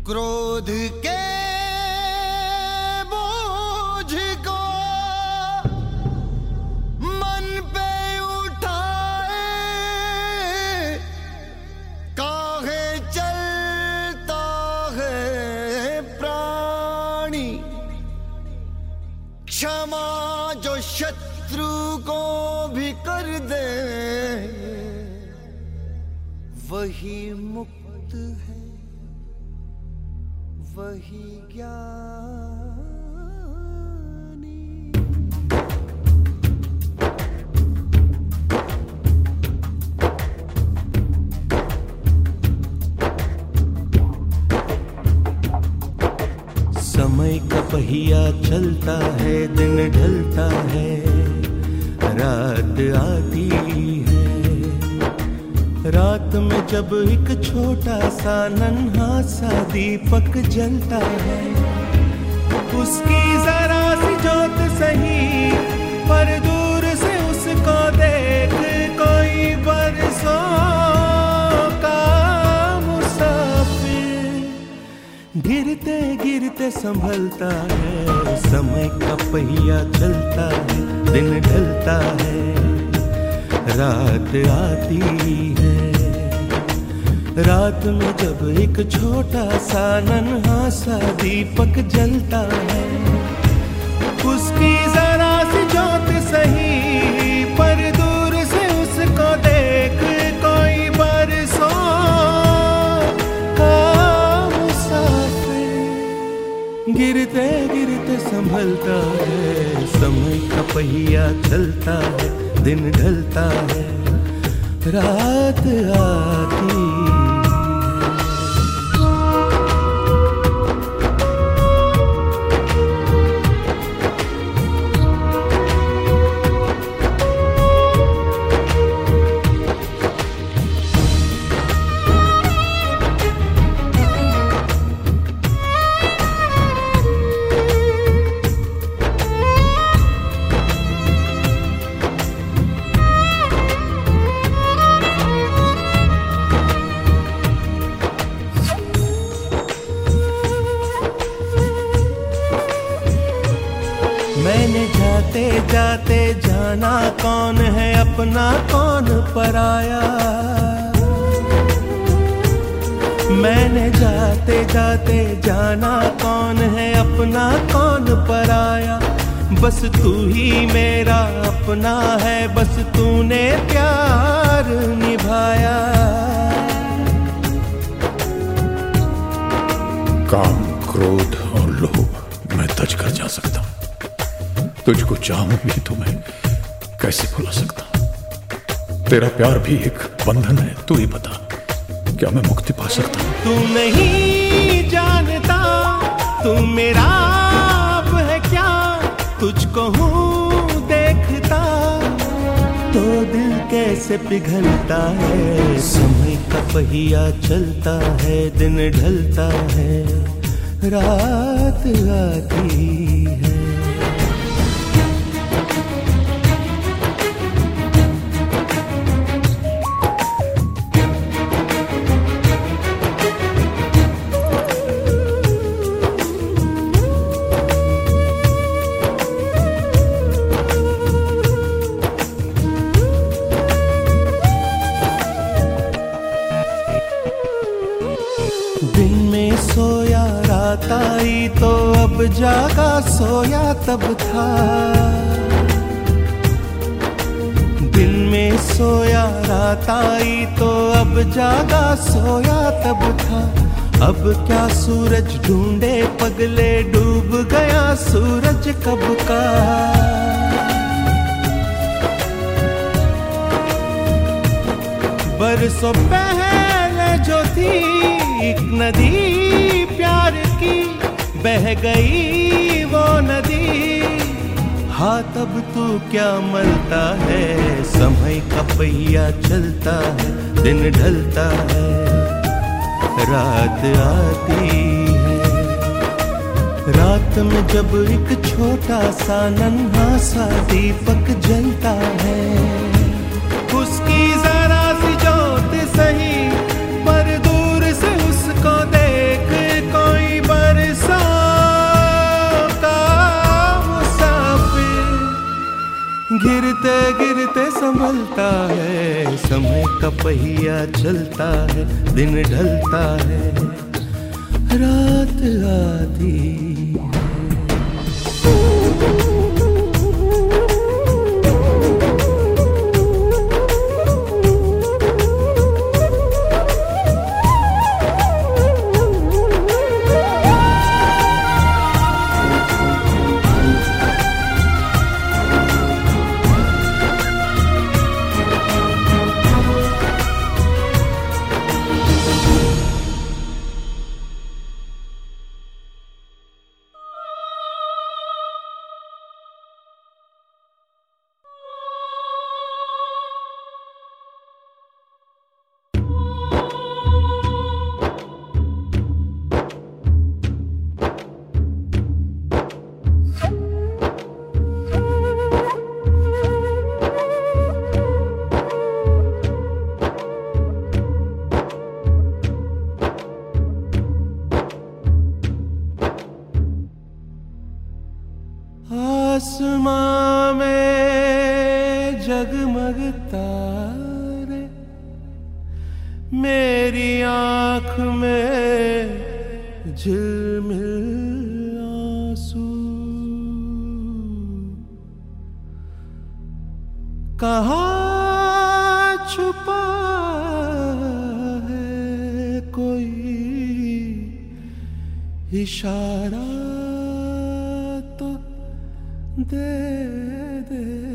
क्रोध के बोझ को मन पे उठाए, काहे चलता है प्राणी। क्षमा जो शत्रु को भी कर दे, वही मुक्त है, वही ज्ञानी। समय का पहिया चलता है, दिन ढलता है, रात आती है। रात में जब एक छोटा सा नन्हा सा दीपक जलता है, उसकी जरा सी जोत सही पर दूर से उसको देख कोई बरसों का मुसाफिर गिरते गिरते संभलता है। समय का पहिया चलता है, दिन ढलता है, रात आती है। रात में जब एक छोटा सा नन्हा सा दीपक जलता है, उसकी जरा सी जोत सही पर दूर से उसको देख कोई बरसों का मुसाफिर गिरते गिरते संभलता है। समय का पहिया चलता है, दिन ढलता है, रात आती है। मैंने जाते जाते जाना कौन है अपना कौन पराया। मैंने जाते जाते जाना कौन है अपना कौन पराया। बस तू ही मेरा अपना है, बस तूने प्यार निभाया। काम, क्रोध और लोभ मैं तज कर जा सकता हूं, तुझको चाहूं भी तो मैं कैसे भुला सकता हूं। तेरा प्यार भी एक बंधन है, तू ही बता क्या मैं मुक्ति पा सकता हूं? तू नहीं जानता तू मेरा अब है क्या, तुझको हूँ देखता तो दिल कैसे पिघलता है। समय का पहिया चलता है, दिन ढलता है, रात आती है। दिन में सोया रात आई तो अब जागा सोया तब था। दिन में सोया रात आई तो अब जागा सोया तब था। अब क्या सूरज ढूंढे पगले, डूब गया सूरज कब का। बरसों पहले जो थी एक नदी प्यार की, बह गई वो नदी। हाँ तब तू क्या मलता है। समय का पहिया चलता है, दिन ढलता है, रात आती है। रात में जब एक छोटा सा नन्हा सा दीपक जलता है, उसकी जरा सी जोत सही पर दूर से उसको देख को पहिया चलता है, दिन ढलता है, रात आती है। आसमां में जगमग तारे, मेरी आँख में झिलमिल आंसू, कहाँ छुपा है कोई इशारा तो दे दे।